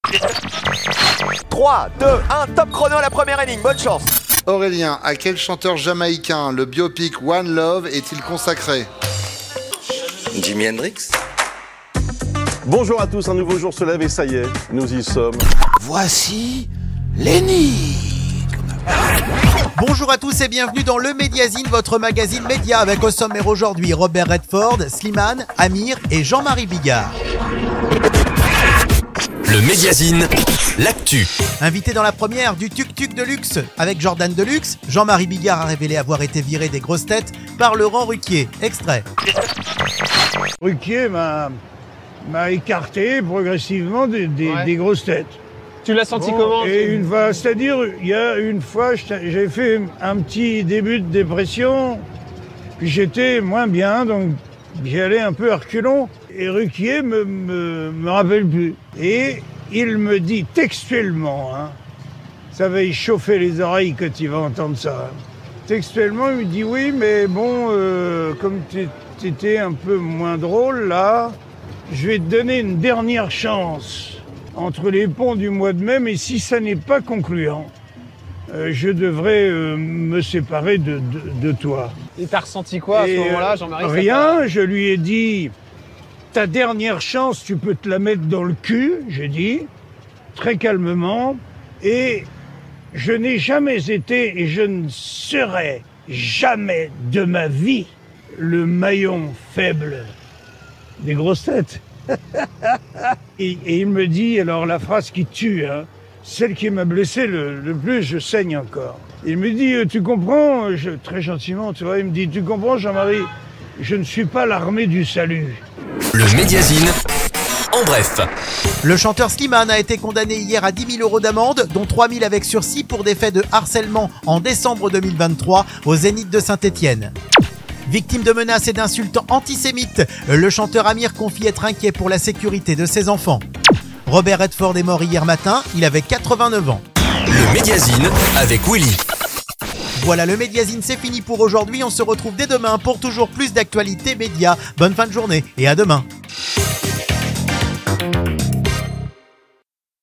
3, 2, 1, top chrono à la première énigme, bonne chance. Aurélien, à quel chanteur jamaïcain le biopic One Love est-il consacré? Jimi Hendrix. Bonjour à tous, un nouveau jour se lève et ça y est, nous y sommes. Voici l'énigme. Bonjour à tous et bienvenue dans le Médiazine, votre magazine média avec au sommaire aujourd'hui Robert Redford, Slimane, Amir et Jean-Marie Bigard. Le Médiazine, l'actu. Invité dans la première du Tuk-Tuk de luxe avec Jordan Deluxe, Jean-Marie Bigard a révélé avoir été viré des grosses têtes par Laurent Ruquier. Extrait. Ruquier m'a écarté progressivement des grosses têtes. Tu l'as senti comment? C'est-à-dire, il y a une fois, j'ai fait un petit début de dépression, puis j'étais moins bien, donc j'y allais un peu à reculons. Et Ruquier me rappelle plus. Et il me dit textuellement, ça va y chauffer les oreilles quand il va entendre ça. Textuellement, il me dit oui, mais bon, comme t'étais un peu moins drôle là, je vais te donner une dernière chance entre les ponts du mois de mai, mais si ça n'est pas concluant, je devrais me séparer de toi. Et t'as ressenti quoi à ce moment-là, Jean-Marie? Rien, je lui ai dit, ta dernière chance, tu peux te la mettre dans le cul, j'ai dit, très calmement, et je n'ai jamais été, et je ne serai jamais de ma vie, le maillon faible des grosses têtes. et il me dit, alors la phrase qui tue, celle qui m'a blessé le plus, je saigne encore. Il me dit, tu comprends, très gentiment, tu vois, il me dit, tu comprends Jean-Marie, je ne suis pas l'armée du salut. Le Médiazine, en bref. Le chanteur Slimane a été condamné hier à 10 000 € d'amende, dont 3 000 avec sursis pour des faits de harcèlement en décembre 2023 au Zénith de Saint-Étienne. Victime de menaces et d'insultes antisémites, le chanteur Amir confie être inquiet pour la sécurité de ses enfants. Robert Redford est mort hier matin, il avait 89 ans. Le Médiazine avec Willy. Voilà, le Médiazine, c'est fini pour aujourd'hui. On se retrouve dès demain pour toujours plus d'actualités médias. Bonne fin de journée et à demain.